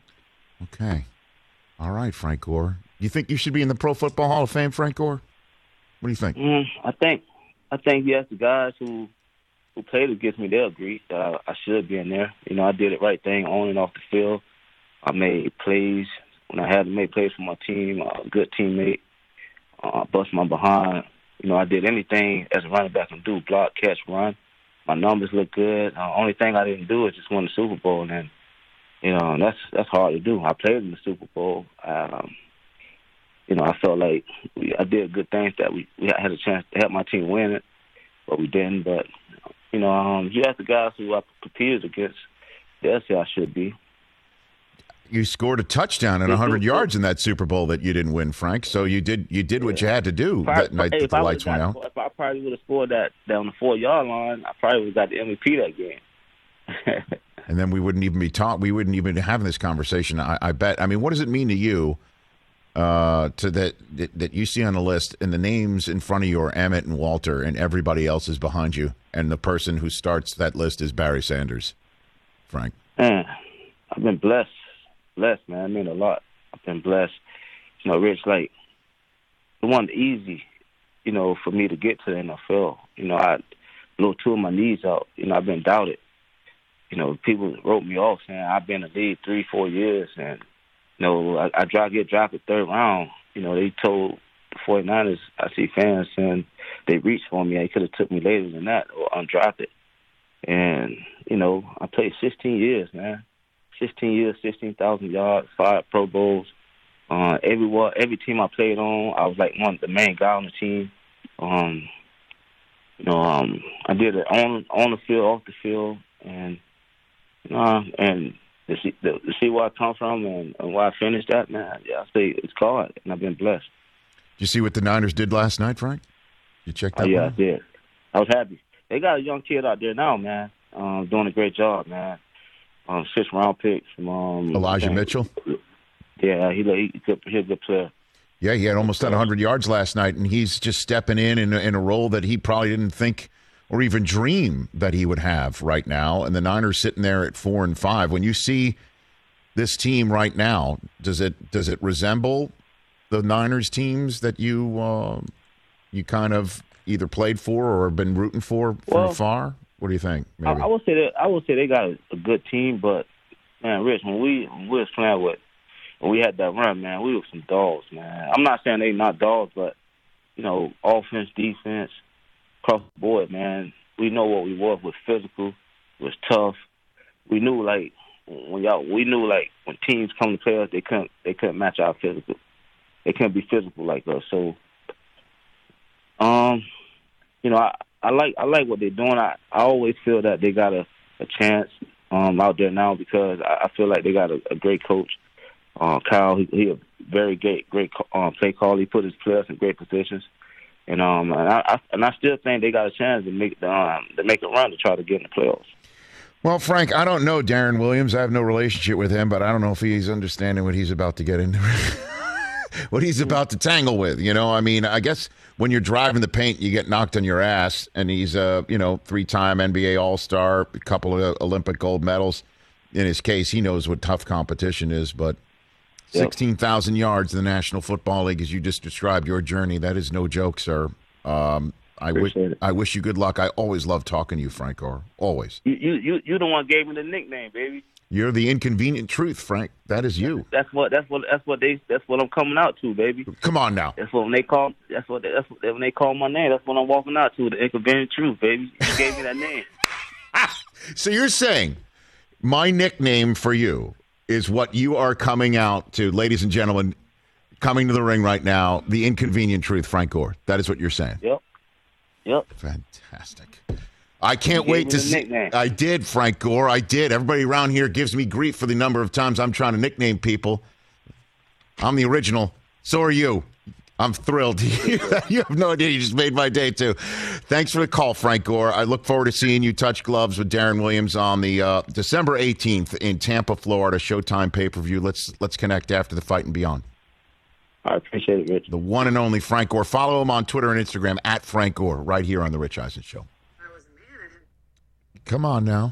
Okay. All right, Frank Gore. You think you should be in the Pro Football Hall of Fame, Frank Gore? What do you think? Mm, I think, I think yes, the guys who who played against me, they'll agree that I, I should be in there. You know, I did the right thing on and off the field. I made plays when I had to make plays for my team. A good teammate. Uh, bust my behind. You know, I did anything as a running back can do: block, catch, run. My numbers look good. The uh, only thing I didn't do is just win the Super Bowl, and you know that's that's hard to do. I played in the Super Bowl. Um, you know, I felt like we, I did good things that we, we had a chance to help my team win it, but we didn't. But you know, um, you ask the guys who I competed against, they'll say I should be. You scored a touchdown and one hundred yards in that Super Bowl that you didn't win, Frank. So you did you did what you had to do Probably, that night hey, that the lights went out. If I probably would have scored that down the four-yard line, I probably would have got the M V P that game. And then we wouldn't even be taught. We wouldn't even be having this conversation. I, I bet. I mean, what does it mean to you uh, to that, that that you see on the list and the names in front of you are Emmett and Walter and everybody else is behind you, and the person who starts that list is Barry Sanders, Frank? Man, I've been blessed. Blessed, man. I mean a lot. I've been blessed. You know, Rich, like, it wasn't easy, you know, for me to get to the N F L. You know, I blew two of my knees out. You know, I've been doubted. You know, people wrote me off saying I've been in the league three, four years, and, you know, I, I tried to get drafted third round. You know, they told the 49ers, I see fans saying they reached for me. They could have took me later than that or undrafted. And, you know, I played sixteen years, man. sixteen years, sixteen thousand yards, five Pro Bowls. Uh, everywhere, every team I played on, I was like one of the main guy on the team. Um, you know, um, I did it on on the field, off the field, and uh, and to see, to see where I come from and, and where I finished at, man, yeah, I say it's God, and I've been blessed. Did you see what the Niners did last night, Frank? You checked that? Oh, yeah, one? I did. I was happy. They got a young kid out there now, man, um, doing a great job, man. Um, six round picks from um, Elijah Mitchell. Yeah, he he good, he's a good player. Yeah, he had almost had one hundred yards last night, and he's just stepping in, in in a role that he probably didn't think or even dream that he would have right now. And the Niners sitting there at four and five. When you see this team right now, does it does it resemble the Niners teams that you uh, you kind of either played for or have been rooting for from well, afar? What do you think? Maybe? I, I would say that I would say they got a, a good team, but man, Rich, when we when we was playing with, when we had that run, man, we were some dogs, man. I'm not saying they not dogs, but you know, offense, defense, across the board, man. We know what we was. Was physical, was tough. We knew like when y'all, we knew like when teams come to play us, they couldn't they couldn't match our physical. They couldn't be physical like us. So, um, you know, I. I like I like what they're doing. I, I always feel that they got a, a chance um, out there now because I, I feel like they got a, a great coach. Uh, Kyle, he, he a very great great um, play call. He put his players in great positions, and um and I, I and I still think they got a chance to make um to make a run to try to get in the playoffs. Well, Frank, I don't know Darren Williams. I have no relationship with him, but I don't know if he's understanding what he's about to get into. what he's about to tangle with. You know, I mean, I guess when you're driving the paint, you get knocked on your ass, and he's a, you know, three-time N B A All-Star, a couple of Olympic gold medals. In his case, he knows what tough competition is, but Yep. sixteen thousand yards in the National Football League, as you just described your journey, that is no joke, sir. Um, I wish Appreciate it. I wish you good luck. I always love talking to you, Frank Gore. Always. You, you, you, you the one gave me the nickname, baby. You're the inconvenient truth, Frank. That is you. That's what. That's what. That's what they. That's what I'm coming out to, baby. Come on now. That's what when they call. That's what. That's what, when they call my name. That's what I'm walking out to. The inconvenient truth, baby. You gave me that name. So you're saying my nickname for you is what you are coming out to, ladies and gentlemen, coming to the ring right now, the inconvenient truth, Frank Gore. That is what you're saying. Yep. Yep. Fantastic. I can't You wait gave to me the see. nickname. I did, Frank Gore. I did. Everybody around here gives me grief for the number of times I'm trying to nickname people. I'm the original. So are you. I'm thrilled. You have no idea. You just made my day, too. Thanks for the call, Frank Gore. I look forward to seeing you touch gloves with Darren Williams on the uh, December eighteenth in Tampa, Florida, Showtime pay-per-view. Let's let's connect after the fight and beyond. I appreciate it, Rich. The one and only Frank Gore. Follow him on Twitter and Instagram at Frank Gore, right here on The Rich Eisen Show. Come on now.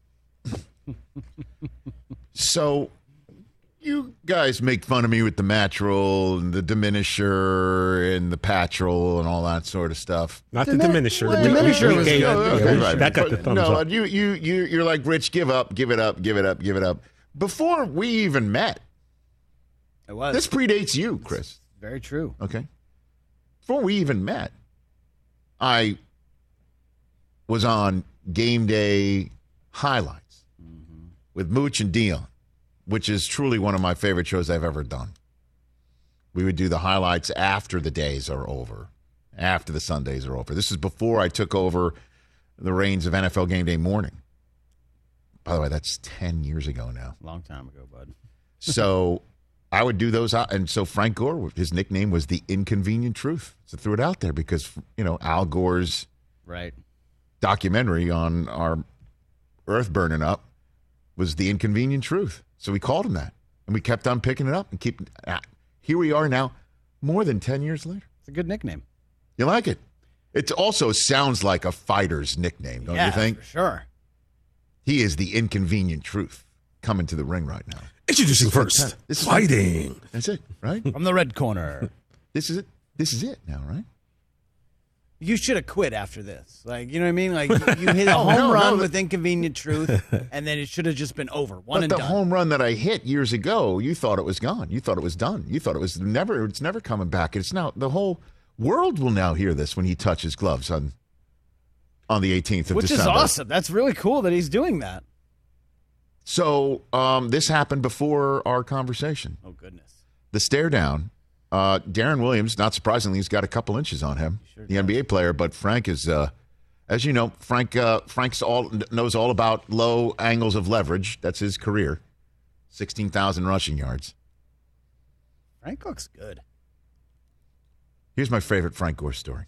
So, you guys make fun of me with the mattrel and the diminisher and the patchel and all that sort of stuff. Not the diminisher. Well, We- we- diminisher we was gave- good. yeah, Okay, we- right. That got the But thumbs no, up. you you you you're like, Rich, give up, give it up, give it up, give it up. Before we even met, It was. this predates you, Chris. Very true. Okay. Before we even met, I was on Game Day Highlights with Mooch and Dion, which is truly one of my favorite shows I've ever done. We would do the highlights after the days are over, after the Sundays are over. This is before I took over the reins of N F L Game Day Morning. By the way, that's ten years ago now. Long time ago, bud. So I would do those. And so Frank Gore, his nickname was the Inconvenient Truth. So I threw it out there because, you know, Al Gore's Right. documentary on our Earth burning up was the Inconvenient Truth. So we called him that. And we kept on picking it up and keep. Ah, here we are now, more than ten years later. It's a good nickname. You like it? It also sounds like a fighter's nickname, don't yeah, you think? for sure. He is the Inconvenient Truth coming to the ring right now. Introducing first, This is fighting. That's it, right? From the red corner. This is it. This is it now, right? You should have quit after this. Like, you know what I mean? Like, you hit a home no, run no, with Inconvenient Truth, and then it should have just been over. One But and the done. home run that I hit years ago, you thought it was gone. You thought it was done. You thought it was never. It's never coming back. It's now the whole world will now hear this when he touches gloves on on the eighteenth of Which December. is awesome. That's really cool that he's doing that. So um, this happened before our conversation. Oh, goodness. The stare down. Uh, Darren Williams, not surprisingly, he's got a couple inches on him, Sure the N B A player. But Frank is, uh, as you know, Frank uh, Frank's all knows all about low angles of leverage. That's his career. Sixteen thousand rushing yards. Frank looks good. Here's my favorite Frank Gore story.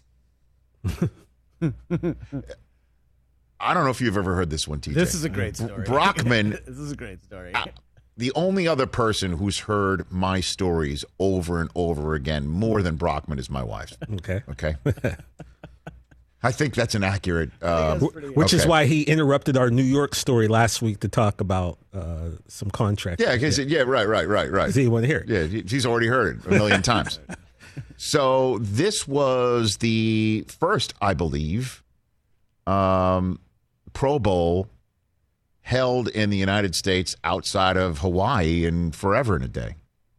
I don't know if you've ever heard this one, T J. This is a great story. Brockman, This is a great story. the only other person who's heard my stories over and over again more than Brockman is my wife. Okay. Okay. I think that's an accurate. Uh, That's pretty good. Which is Okay. why he interrupted our New York story last week to talk about uh, some contracts. yeah, 'cause it- yeah, right, right, right, right. He want to hear it. Yeah, he- he's already heard it a million times. So this was the first, I believe, um, Pro Bowl held in the United States outside of Hawaii in forever and a day.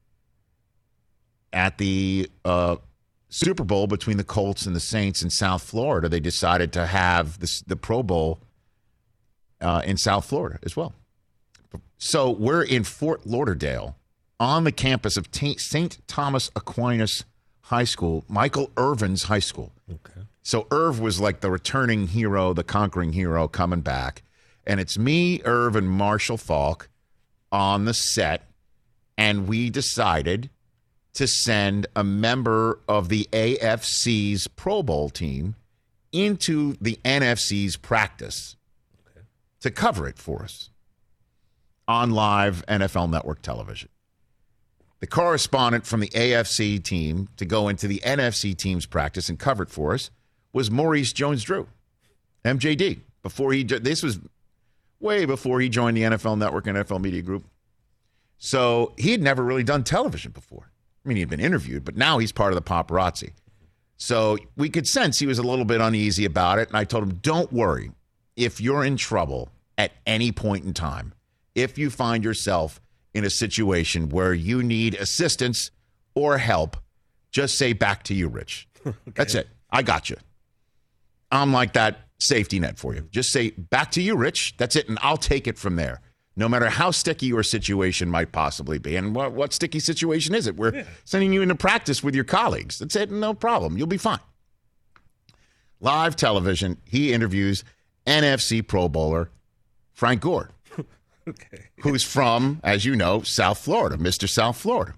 At the uh, Super Bowl between the Colts and the Saints in South Florida, they decided to have this, the Pro Bowl uh, in South Florida as well. So we're in Fort Lauderdale on the campus of Saint Thomas Aquinas High School, Michael Irvin's high school. Okay. So Irv was like the returning hero, the conquering hero coming back. And it's me, Irv, and Marshall Falk on the set. And we decided to send a member of the A F C's Pro Bowl team into the N F C's practice Okay. to cover it for us on live N F L Network television. the correspondent from the A F C team to go into the N F C team's practice and cover it for us was Maurice Jones-Drew, M J D. Before he, this was way before he joined the N F L Network and N F L Media Group. So he had never really done television before. I mean, he had been interviewed, but now he's part of the paparazzi. So we could sense he was a little bit uneasy about it. And I told him, don't worry. If you're in trouble at any point in time, if you find yourself in a situation where you need assistance or help, just say back to you, Rich. Okay. That's it. I got you. I'm like that safety net for you. Just say back to you, Rich. That's it. And I'll take it from there. No matter how sticky your situation might possibly be. And what, what sticky situation is it? We're yeah. sending you into practice with your colleagues. That's it. No problem. You'll be fine. Live television, he interviews N F C Pro Bowler Frank Gore, okay. who's from, as you know, South Florida, Mister South Florida.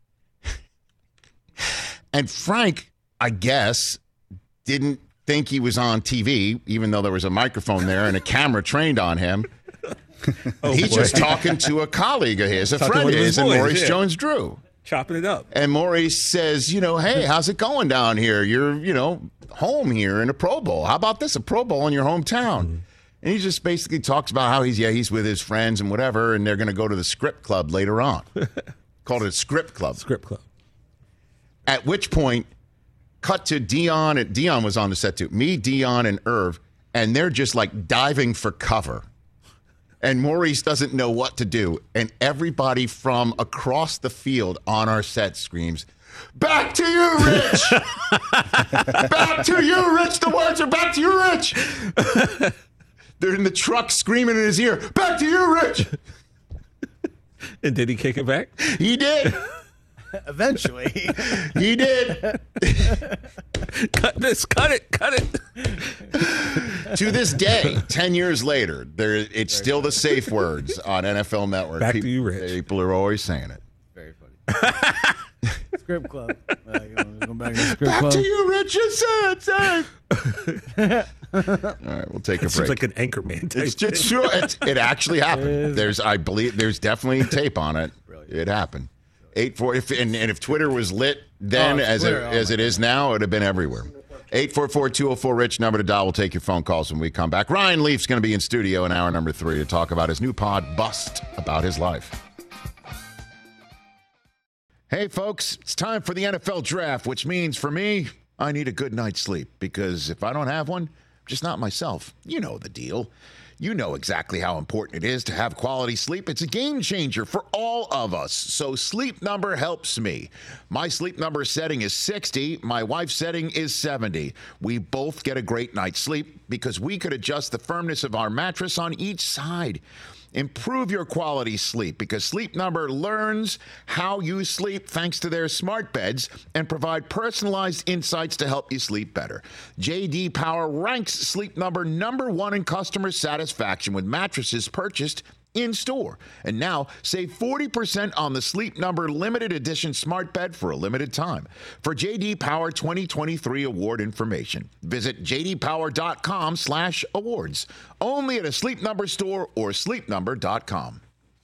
And Frank, I guess, didn't think he was on T V, even though there was a microphone there and a camera trained on him. Oh, He's boy. just talking to a colleague of his, a talking friend of his, and Maurice yeah. Jones-Drew. Chopping it up. And Maurice says, you know, hey, how's it going down here? You're, you know, home here in a Pro Bowl. How about this, a Pro Bowl in your hometown? Mm-hmm. And he just basically talks about how he's, yeah, he's with his friends and whatever, and they're going to go to the Script Club later on. Called it Script Club. Script Club. At which point, cut to Dion. And Dion was on the set too. Me, Dion, and Irv, and they're just like diving for cover. And Maurice doesn't know what to do. And everybody from across the field on our set screams, back to you, Rich! Back to you, Rich! The words are back to you, Rich! They're in the truck screaming in his ear, back to you, Rich! And did he kick it back? He did. Eventually. He did. Cut this, cut it, cut it. To this day, ten years later, there it's still the safe words on N F L Network. Back people, to you, Rich. People are always saying it. Very funny. Script Club. Uh, you want to go back to the Script back Club? to you, Rich. It's it, it's it. All right, we'll take a break. Seems like an Anchorman type It's just true. It's, it actually happened. There's, I believe, there's definitely tape on it. Brilliant. It happened. Eight four. If and, and if Twitter was lit then, oh, as Twitter, it, oh as it is now, it would have been everywhere. eight four four, two oh four, RICH, number to dial. We'll take your phone calls when we come back. Ryan Leaf's going to be in studio in hour number three to talk about his new pod, Bust, about his life. Hey, folks, it's time for the N F L draft, which means for me, I need a good night's sleep because if I don't have one, I'm just not myself. You know the deal. You know exactly how important it is to have quality sleep. It's a game changer for all of us. So Sleep Number helps me. My Sleep Number setting is sixty. My wife's setting is seventy. We both get a great night's sleep because we could adjust the firmness of our mattress on each side. Improve your quality sleep because Sleep Number learns how you sleep thanks to their smart beds and provide personalized insights to help you sleep better. J D Power ranks Sleep Number number one in customer satisfaction with mattresses purchased in store. And now save forty percent on the Sleep Number limited edition smart bed for a limited time. For J D Power twenty twenty-three award information, visit jdpower.com slash awards. Only at a Sleep Number store or sleep number dot com.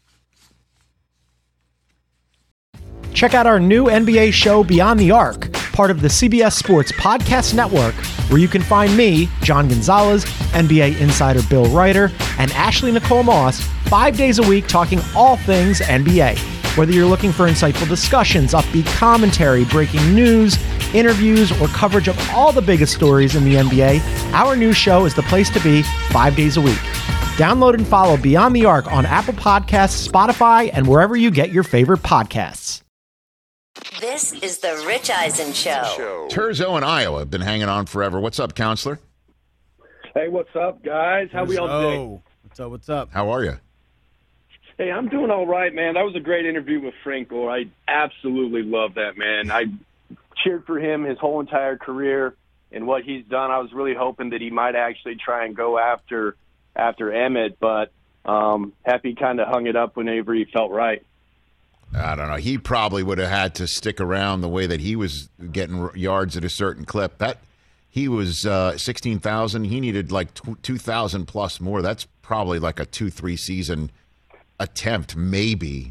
Check out our new N B A show Beyond the Arc, part of the C B S Sports Podcast Network, where you can find me, John Gonzalez, N B A insider Bill Ryder, and Ashley Nicole Moss, five days a week talking all things N B A. Whether you're looking for insightful discussions, upbeat commentary, breaking news, interviews, or coverage of all the biggest stories in the N B A, our new show is the place to be five days a week. Download and follow Beyond the Arc on Apple Podcasts, Spotify, and wherever you get your favorite podcasts. This is the Rich Eisen Show. Terzo in Iowa have been hanging on forever. What's up, counselor? Hey, what's up, guys? How we all doing? What's up? What's up? How are you? Hey, I'm doing all right, man. That was a great interview with Frank Gore. I absolutely love that, man. I cheered for him his whole entire career and what he's done. I was really hoping that he might actually try and go after after Emmett, but um, happy kind of hung it up whenever he felt right. I don't know. He probably would have had to stick around the way that he was getting yards at a certain clip. That he was uh, sixteen thousand. He needed like two thousand plus more. That's probably like a two, three season attempt, maybe.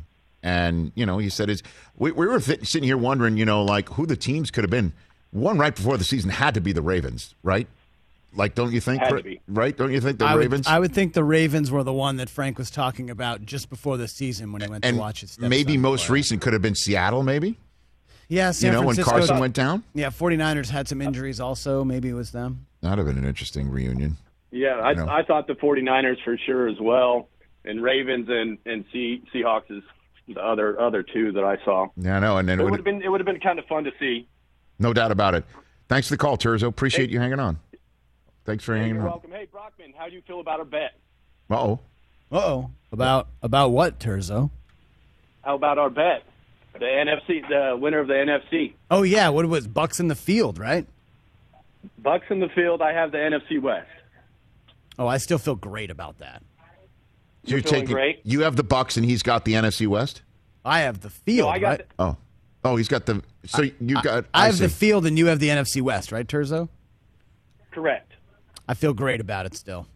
And, you know, he said, it's, we, we were sitting here wondering, you know, like who the teams could have been. One right before the season had to be the Ravens, right? Like, don't you think? Had to be. Right? Don't you think the I Ravens? Would, I would think the Ravens were the one that Frank was talking about just before the season when he went and to watch his maybe most play. recent could have been Seattle, maybe? Yeah, San you know, Francisco. when Carson went down? Yeah, 49ers had some injuries also. Maybe it was them. That would have been an interesting reunion. Yeah, I, You know. I thought the 49ers for sure as well, and Ravens and and Sea, Seahawks is the other other two that I saw. Yeah, I know. And then It it would would have been it would have been kind of fun to see. no doubt about it. Thanks for the call, Terzo. Appreciate you hanging on. Thanks for Hey, hanging you're on. welcome. Hey, Brockman, how do you feel about our bet? Uh-oh. Uh-oh. About about what, Terzo? How about our bet? The N F C, the winner of the N F C. Oh, yeah. What it was Bucks in the field, right? Bucks in the field. I have the N F C West. Oh, I still feel great about that. So you're feeling taking, great? you have the Bucks and he's got the N F C West? I have the field, No, I got right? the- Oh. Oh, he's got the so you got I have see. the field and you have the N F C West, right, Terzo? Correct. I feel great about it still.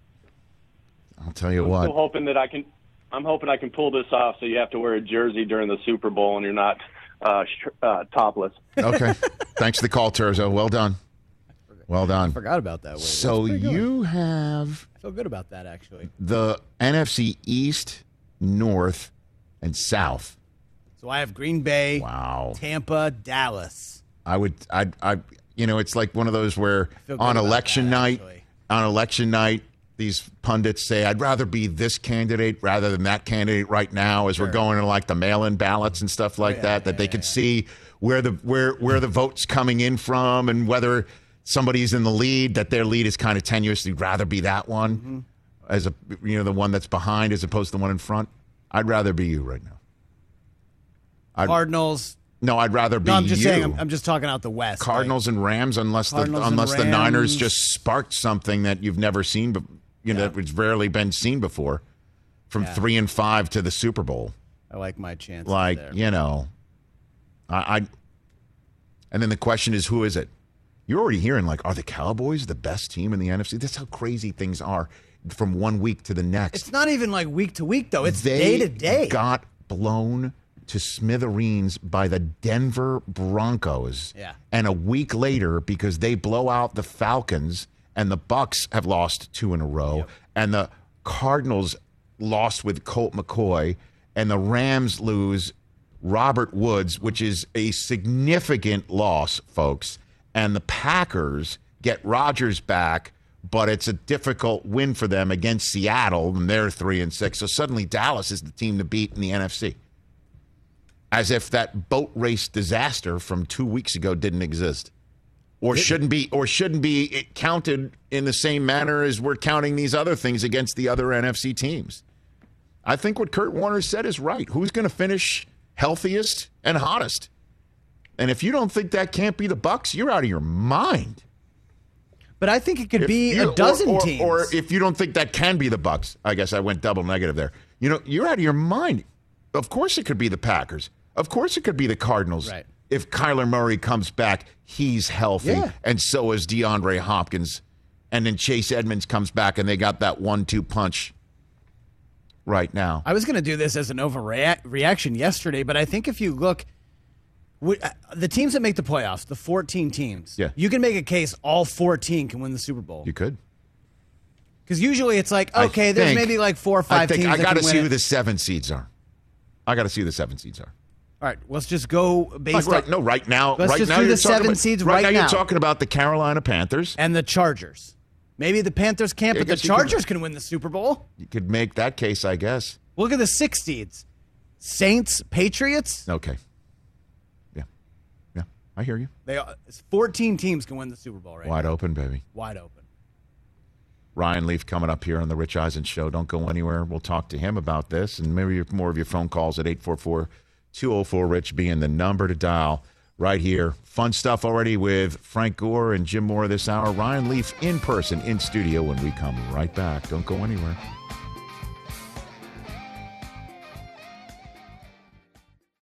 I'll tell you I'm what. still hoping that I can. I'm hoping I can pull this off, so you have to wear a jersey during the Super Bowl and you're not uh, sh- uh, topless. Okay. Thanks for the call, Terzo. Well done. Well done. I forgot about that. Wade. So That's pretty good. you have I feel good about that, actually. the N F C East, North, and South. So I have Green Bay, Wow. Tampa, Dallas. I would, I, I, you know, it's like one of those where feel good on about election that, night, actually. on election night, these pundits say, I'd rather be this candidate rather than that candidate right now as we're going to like the mail-in ballots and stuff like yeah, that, that yeah, they yeah, could yeah. see where the where where the vote's coming in from and whether somebody's in the lead, that their lead is kind of tenuous. You'd rather be that one Mm-hmm. as a you know the one that's behind as opposed to the one in front. I'd rather be you right now. I'd, Cardinals. no, I'd rather be No, I'm just you. saying. I'm, I'm just talking out the West. Cardinals and Rams, unless Cardinals the and unless the Niners Rams. just sparked something that you've never seen, but you know, Yeah. it's rarely been seen before, from Yeah. three and five to the Super Bowl. Like, I like my chances Like there. you know, I, I. And then the question is, who is it? You're already hearing like, are the Cowboys the best team in the N F C? That's how crazy things are from one week to the next. It's not even like week to week, though. It's they day to day. got blown to smithereens by the Denver Broncos. Yeah. And a week later, because they blow out the Falcons and the Bucks have lost two in a row, Yep. and the Cardinals lost with Colt McCoy, and the Rams lose Robert Woods, which is a significant loss, folks. And the Packers get Rodgers back, but it's a difficult win for them against Seattle, and they're three and six. So suddenly Dallas is the team to beat in the N F C. As if that boat race disaster from two weeks ago didn't exist. Or shouldn't be or shouldn't be counted in the same manner as we're counting these other things against the other N F C teams. I think what Kurt Warner said is right. Who's going to finish healthiest and hottest? And if you don't think that can't be the Bucks, you're out of your mind. But I think it could If be you- a dozen or, or, teams. Or if you don't think that can be the Bucks, I guess I went double negative there. You know, you're out of your mind. Of course it could be the Packers. Of course it could be the Cardinals. Right. If Kyler Murray comes back, he's healthy, Yeah. and so is DeAndre Hopkins. And then Chase Edmonds comes back, and they got that one two punch right now. I was going to do this as an overreaction yesterday, but I think if you look, w- uh, the teams that make the playoffs, the fourteen teams, Yeah. you can make a case all fourteen can win the Super Bowl. You could. Because usually it's like, I okay, there's think- maybe like four or five I think teams I that got to can win see it. who the seven seeds are. I got to see who the seven seeds are. All right, let's just go based Like, right, on no, right now, Let's right just now do you're the talking seven about, seeds right, right now. now. You're talking about the Carolina Panthers. and the Chargers. Maybe the Panthers can't, Yeah, I but the guess you could- Chargers can win the Super Bowl. You could make that case, I guess. Look at the six seeds: Saints, Patriots. Okay. Yeah. Yeah. I hear you. They fourteen teams can win the Super Bowl right Wide now. open, baby. Wide open. Ryan Leaf coming up here on the Rich Eisen Show. Don't go anywhere. We'll talk to him about this and maybe more of your phone calls at eight four four, two oh four, RICH being the number to dial right here. Fun stuff already with Frank Gore and Jim Moore this hour. Ryan Leaf in person, in studio when we come right back. Don't go anywhere.